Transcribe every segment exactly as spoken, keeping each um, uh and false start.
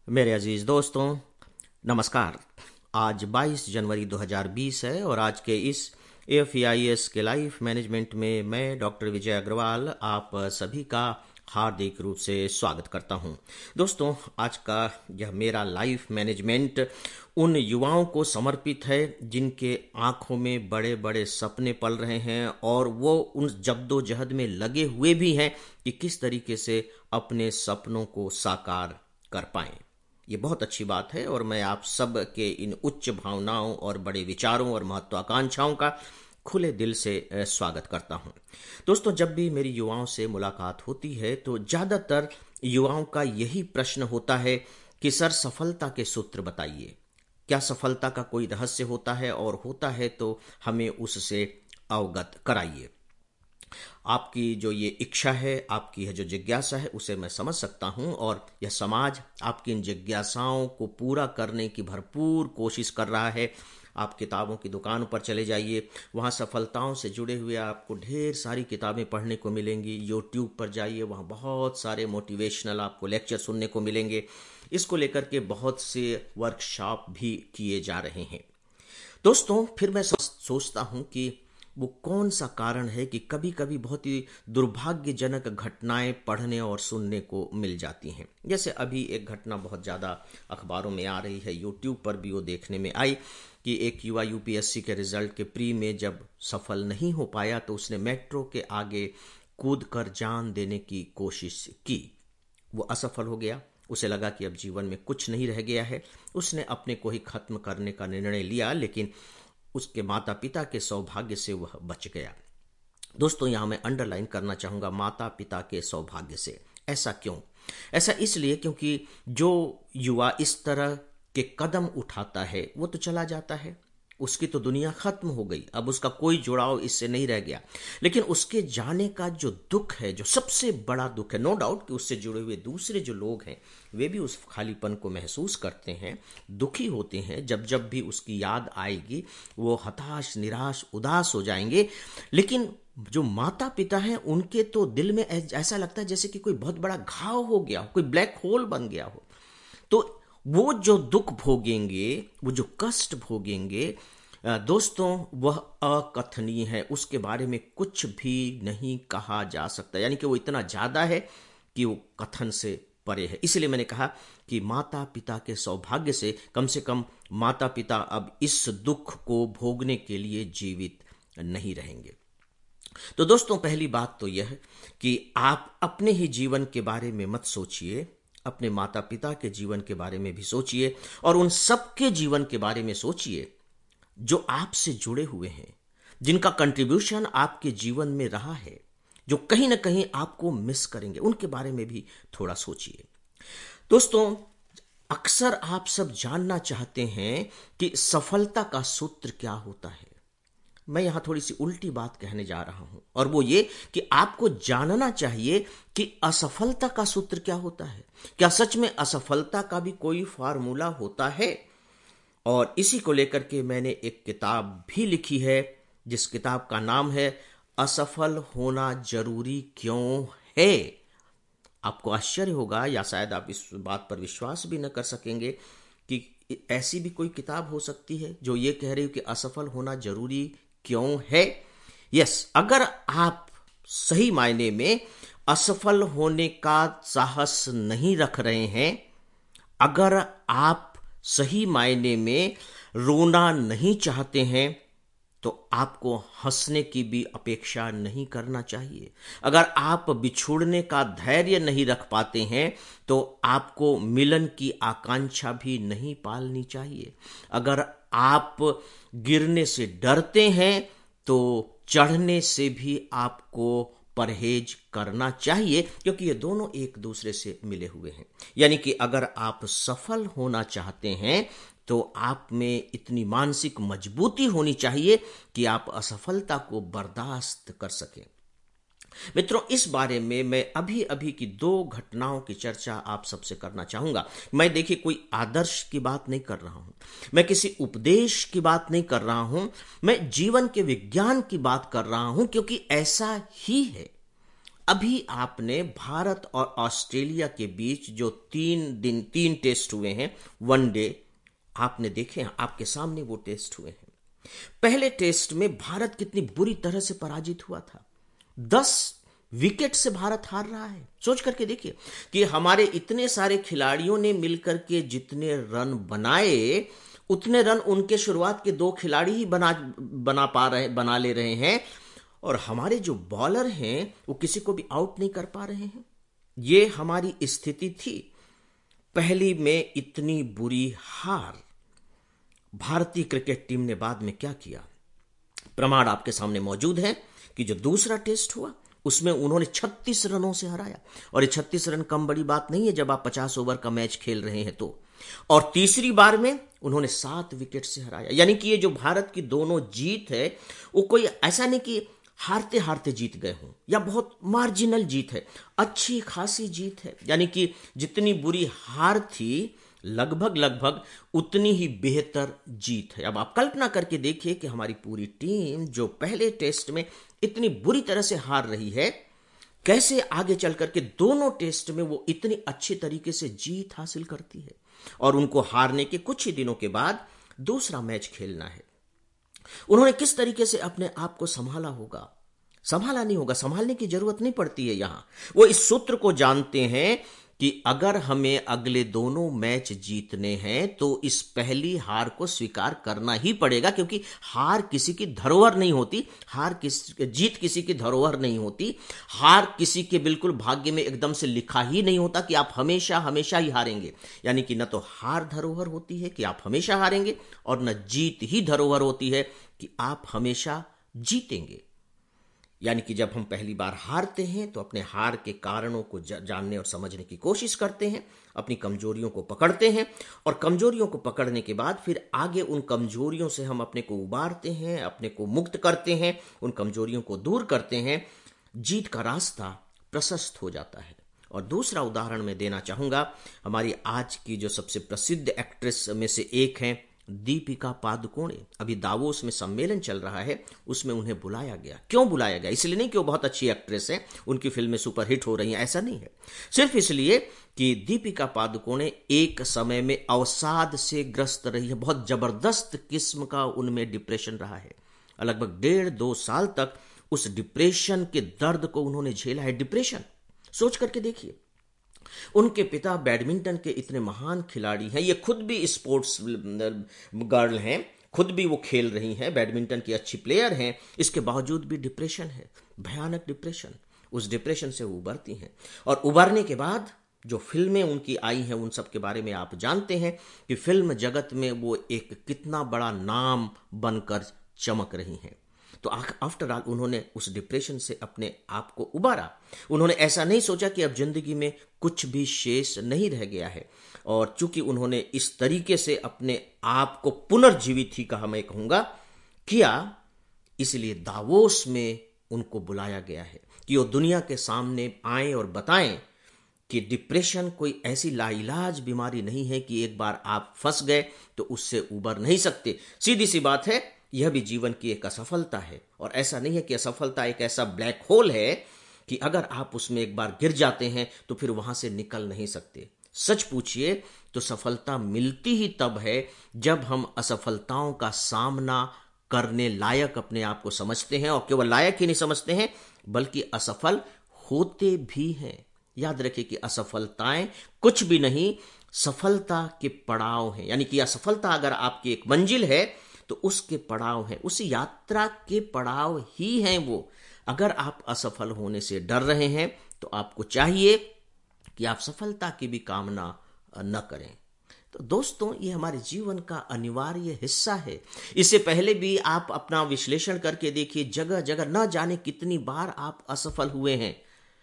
मेरे अजीज दोस्तों, नमस्कार। आज बाईस जनवरी दो हज़ार बीस है और आज के इस एफ ई आई एस के लाइफ मैनेजमेंट में मैं डॉक्टर विजय अग्रवाल आप सभी का हार्दिक रूप से स्वागत करता हूं। दोस्तों, आज का यह मेरा लाइफ मैनेजमेंट उन युवाओं को समर्पित है जिनके आंखों में बड़े बड़े सपने पल रहे हैं और वो उन जद्दोजहद में लगे हुए भी हैं कि किस तरीके से अपने सपनों को साकार कर पाएं। ये बहुत अच्छी बात है और मैं आप सब के इन उच्च भावनाओं और बड़े विचारों और महत्वाकांक्षाओं का खुले दिल से स्वागत करता हूं। दोस्तों, जब भी मेरी युवाओं से मुलाकात होती है तो ज़्यादातर युवाओं का यही प्रश्न होता है कि सर, सफलता के सूत्र बताइए। क्या सफलता का कोई रहस्य होता है, और होता है तो हमें उससे अवगत कराइए। आपकी जो ये इच्छा है, आपकी है जो जिज्ञासा है, उसे मैं समझ सकता हूं और यह समाज आपकी इन जिज्ञासाओं को पूरा करने की भरपूर कोशिश कर रहा है। आप किताबों की दुकान पर चले जाइए, वहाँ सफलताओं से जुड़े हुए आपको ढेर सारी किताबें पढ़ने को मिलेंगी। यूट्यूब पर जाइए, वहाँ बहुत सारे मोटिवेशनल आपको लेक्चर सुनने को मिलेंगे। इसको लेकर के बहुत से वर्कशॉप भी किए जा रहे हैं। दोस्तों, फिर मैं सोचता हूँ कि वो कौन सा कारण है कि कभी कभी बहुत ही दुर्भाग्यजनक घटनाएं पढ़ने और सुनने को मिल जाती हैं। जैसे अभी एक घटना बहुत ज़्यादा अखबारों में आ रही है, यूट्यूब पर भी वो देखने में आई कि एक युवा यू पी एस सी के रिजल्ट के प्री में जब सफल नहीं हो पाया तो उसने मेट्रो के आगे कूद कर जान देने की कोशिश की। वो असफल हो गया। उसे लगा कि अब जीवन में कुछ नहीं रह गया है। उसने अपने को ही खत्म करने का निर्णय लिया, लेकिन उसके माता पिता के सौभाग्य से वह बच गया। दोस्तों, यहां मैं अंडरलाइन करना चाहूंगा, माता पिता के सौभाग्य से। ऐसा क्यों? ऐसा इसलिए क्योंकि जो युवा इस तरह के कदम उठाता है वो तो चला जाता है, उसकी तो दुनिया खत्म हो गई, अब उसका कोई जुड़ाव इससे नहीं रह गया। लेकिन उसके जाने का जो दुख है, जो सबसे बड़ा दुख है, नो डाउट कि उससे जुड़े हुए दूसरे जो लोग हैं वे भी उस खालीपन को महसूस करते हैं, दुखी होते हैं। जब जब भी उसकी याद आएगी वो हताश, निराश, उदास हो जाएंगे। लेकिन जो माता पिता हैं उनके तो दिल में ऐसा लगता है जैसे कि कोई बहुत बड़ा घाव हो गया हो, कोई ब्लैक होल बन गया हो। तो वो जो दुख भोगेंगे, वो जो कष्ट भोगेंगे, दोस्तों, वह अकथनीय है। उसके बारे में कुछ भी नहीं कहा जा सकता। यानी कि वो इतना ज्यादा है कि वो कथन से परे है। इसलिए मैंने कहा कि माता पिता के सौभाग्य से कम से कम माता पिता अब इस दुख को भोगने के लिए जीवित नहीं रहेंगे। तो दोस्तों, पहली बात तो यह कि आप अपने ही जीवन के बारे में मत सोचिए, अपने माता पिता के जीवन के बारे में भी सोचिए और उन सबके जीवन के बारे में सोचिए जो आपसे जुड़े हुए हैं, जिनका कंट्रीब्यूशन आपके जीवन में रहा है, जो कहीं ना कहीं आपको मिस करेंगे, उनके बारे में भी थोड़ा सोचिए। दोस्तों, अक्सर आप सब जानना चाहते हैं कि सफलता का सूत्र क्या होता है। मैं यहां थोड़ी सी उल्टी बात कहने जा रहा हूं, और वो ये कि आपको जानना चाहिए कि असफलता का सूत्र क्या होता है। क्या सच में असफलता का भी कोई फार्मूला होता है? और इसी को लेकर के मैंने एक किताब भी लिखी है, जिस किताब का नाम है असफल होना जरूरी क्यों है। आपको आश्चर्य होगा या शायद आप इस बात पर विश्वास भी न कर सकेंगे कि ऐसी भी कोई किताब हो सकती है जो ये कह रही हो कि असफल होना जरूरी क्यों है। यस, अगर आप सही मायने में असफल होने का साहस नहीं रख रहे हैं, अगर आप सही मायने में रोना नहीं चाहते हैं, तो आपको हंसने की भी अपेक्षा नहीं करना चाहिए। अगर आप बिछुड़ने का धैर्य नहीं रख पाते हैं तो आपको मिलन की आकांक्षा भी नहीं पालनी चाहिए। अगर आप गिरने से डरते हैं तो चढ़ने से भी आपको परहेज करना चाहिए, क्योंकि ये दोनों एक दूसरे से मिले हुए हैं। यानी कि अगर आप सफल होना चाहते हैं तो आप में इतनी मानसिक मजबूती होनी चाहिए कि आप असफलता को बर्दाश्त कर सकें। मित्रों, इस बारे में मैं अभी अभी की दो घटनाओं की चर्चा आप सबसे करना चाहूंगा। मैं देखिए कोई आदर्श की बात नहीं कर रहा हूं, मैं किसी उपदेश की बात नहीं कर रहा हूं, मैं जीवन के विज्ञान की बात कर रहा हूं, क्योंकि ऐसा ही है। अभी आपने भारत और ऑस्ट्रेलिया के बीच जो तीन दिन तीन टेस्ट हुए हैं वनडे, आपने देखे हैं, आपके सामने वो टेस्ट हुए हैं। पहले टेस्ट में भारत कितनी बुरी तरह से पराजित हुआ था। दस विकेट से भारत हार रहा है। सोच करके देखिए कि हमारे इतने सारे खिलाड़ियों ने मिलकर के जितने रन बनाए, उतने रन उनके शुरुआत के दो खिलाड़ी ही बना बना पा रहे बना ले रहे हैं, और हमारे जो बॉलर हैं वो किसी को भी आउट नहीं कर पा रहे हैं। ये हमारी स्थिति थी। पहली में इतनी बुरी हार, भारतीय क्रिकेट टीम ने बाद में क्या किया, प्रमाण आपके सामने मौजूद है कि जो दूसरा टेस्ट हुआ उसमें उन्होंने छत्तीस रनों से हराया, और ये छत्तीस रन कम बड़ी बात नहीं है जब आप पचास ओवर का मैच खेल रहे हैं तो। और तीसरी बार में उन्होंने सात विकेट से हराया। यानी कि ये जो भारत की दोनों जीत है वो कोई ऐसा नहीं कि हारते हारते जीत गए हों, या बहुत मार्जिनल जीत है, अच्छी खासी जीत है। यानी कि जितनी बुरी हार थी लगभग लगभग उतनी ही बेहतर जीत है। अब आप कल्पना करके देखिए कि हमारी पूरी टीम जो पहले टेस्ट में इतनी बुरी तरह से हार रही है, कैसे आगे चल करके दोनों टेस्ट में वो इतनी अच्छी तरीके से जीत हासिल करती है। और उनको हारने के कुछ ही दिनों के बाद दूसरा मैच खेलना है। उन्होंने किस तरीके से अपने आप को संभाला होगा, संभाला नहीं होगा, संभालने की जरूरत नहीं पड़ती है। यहां वो इस सूत्र को जानते हैं कि अगर हमें अगले दोनों मैच जीतने हैं तो इस पहली हार को स्वीकार करना ही पड़ेगा, क्योंकि हार किसी की धरोहर नहीं होती, हार किस जीत किसी की धरोहर नहीं होती, हार किसी के बिल्कुल भाग्य में एकदम से लिखा ही नहीं होता कि आप हमेशा हमेशा ही हारेंगे। यानी कि न तो हार धरोहर होती है कि आप हमेशा हारेंगे, और न जीत ही धरोहर होती है कि आप हमेशा जीतेंगे। यानी कि जब हम पहली बार हारते हैं तो अपने हार के कारणों को जानने और समझने की कोशिश करते हैं, अपनी कमजोरियों को पकड़ते हैं, और कमजोरियों को पकड़ने के बाद फिर आगे उन कमजोरियों से हम अपने को उबारते हैं, अपने को मुक्त करते हैं, उन कमजोरियों को दूर करते हैं, जीत का रास्ता प्रशस्त हो जाता है। और दूसरा उदाहरण मैं देना चाहूंगा, हमारी आज की जो सबसे प्रसिद्ध एक्ट्रेस में से एक हैं दीपिका पादुकोणे। अभी दावोस में सम्मेलन चल रहा है, उसमें उन्हें बुलाया गया। क्यों बुलाया गया? इसलिए नहीं कि वो बहुत अच्छी एक्ट्रेस है, उनकी फिल्में सुपरहिट हो रही हैं, ऐसा नहीं है। सिर्फ इसलिए कि दीपिका पादुकोणे एक समय में अवसाद से ग्रस्त रही है। बहुत जबरदस्त किस्म का उनमें डिप्रेशन रहा है। लगभग डेढ़ दो साल तक उस डिप्रेशन के दर्द को उन्होंने झेला है। डिप्रेशन, सोच करके देखिए, उनके पिता बैडमिंटन के इतने महान खिलाड़ी हैं, ये खुद भी स्पोर्ट्स गर्ल हैं, खुद भी वो खेल रही हैं, बैडमिंटन की अच्छी प्लेयर हैं, इसके बावजूद भी डिप्रेशन है, भयानक डिप्रेशन। उस डिप्रेशन से वो उबरती हैं, और उबरने के बाद जो फिल्में उनकी आई हैं उन सब के बारे में आप जानते हैं कि फिल्म जगत में वो एक कितना बड़ा नाम बनकर चमक रही हैं। तो आफ्टर ऑल उन्होंने उस डिप्रेशन से अपने आप को उबारा। उन्होंने ऐसा नहीं सोचा कि अब जिंदगी में कुछ भी शेष नहीं रह गया है, और चूंकि उन्होंने इस तरीके से अपने आप को पुनर्जीवित ही कहा, मैं कहूंगा, किया, इसलिए दावोस में उनको बुलाया गया है कि वो दुनिया के सामने आए और बताएं कि डिप्रेशन कोई ऐसी लाइलाज बीमारी नहीं है कि एक बार आप फंस गए तो उससे उबर नहीं सकते। सीधी सी बात है, यह भी जीवन की एक असफलता है, और ऐसा नहीं है कि असफलता एक ऐसा ब्लैक होल है कि अगर आप उसमें एक बार गिर जाते हैं तो फिर वहां से निकल नहीं सकते। सच पूछिए तो सफलता मिलती ही तब है जब हम असफलताओं का सामना करने लायक अपने आप को समझते हैं, और केवल लायक ही नहीं समझते हैं बल्कि असफल होते भी हैं। याद रखिए कि असफलताएं कुछ भी नहीं, सफलता के पड़ाव हैं। यानी कि असफलता अगर आपकी एक मंजिल है तो उसके पड़ाव हैं, उस यात्रा के पड़ाव ही हैं वो। अगर आप असफल होने से डर रहे हैं तो आपको चाहिए कि आप सफलता की भी कामना न करें। तो दोस्तों, ये हमारे जीवन का अनिवार्य हिस्सा है। इससे पहले भी आप अपना विश्लेषण करके देखिए, जगह जगह न जाने कितनी बार आप असफल हुए हैं,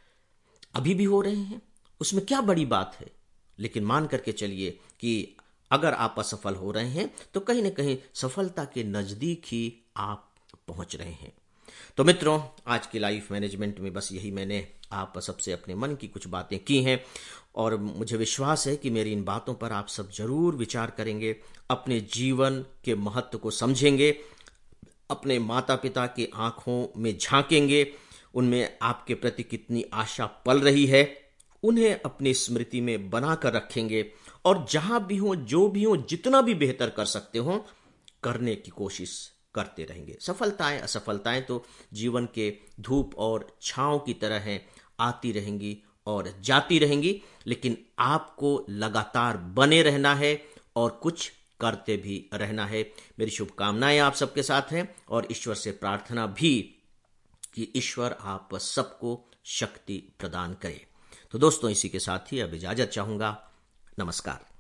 अभी भी हो रहे हैं, उसमें क्या बड़ी बात है। लेकिन मान करके चलिए कि अगर आप असफल हो रहे हैं तो कहीं ना कहीं सफलता के नजदीक ही आप पहुंच रहे हैं। तो मित्रों, आज की लाइफ मैनेजमेंट में बस यही मैंने आप सबसे अपने मन की कुछ बातें की हैं, और मुझे विश्वास है कि मेरी इन बातों पर आप सब जरूर विचार करेंगे, अपने जीवन के महत्व को समझेंगे, अपने माता पिता की आंखों में झांकेंगे, उनमें आपके प्रति कितनी आशा पल रही है, उन्हें अपनी स्मृति में बनाकर रखेंगे और जहां भी हो, जो भी हो, जितना भी बेहतर कर सकते हो करने की कोशिश करते रहेंगे। सफलताएं असफलताएं तो जीवन के धूप और छांव की तरह हैं, आती रहेंगी और जाती रहेंगी, लेकिन आपको लगातार बने रहना है और कुछ करते भी रहना है। मेरी शुभकामनाएं आप सबके साथ हैं और ईश्वर से प्रार्थना भी कि ईश्वर आप सबको शक्ति प्रदान करे। तो दोस्तों, इसी के साथ ही अब इजाजत चाहूंगा। नमस्कार।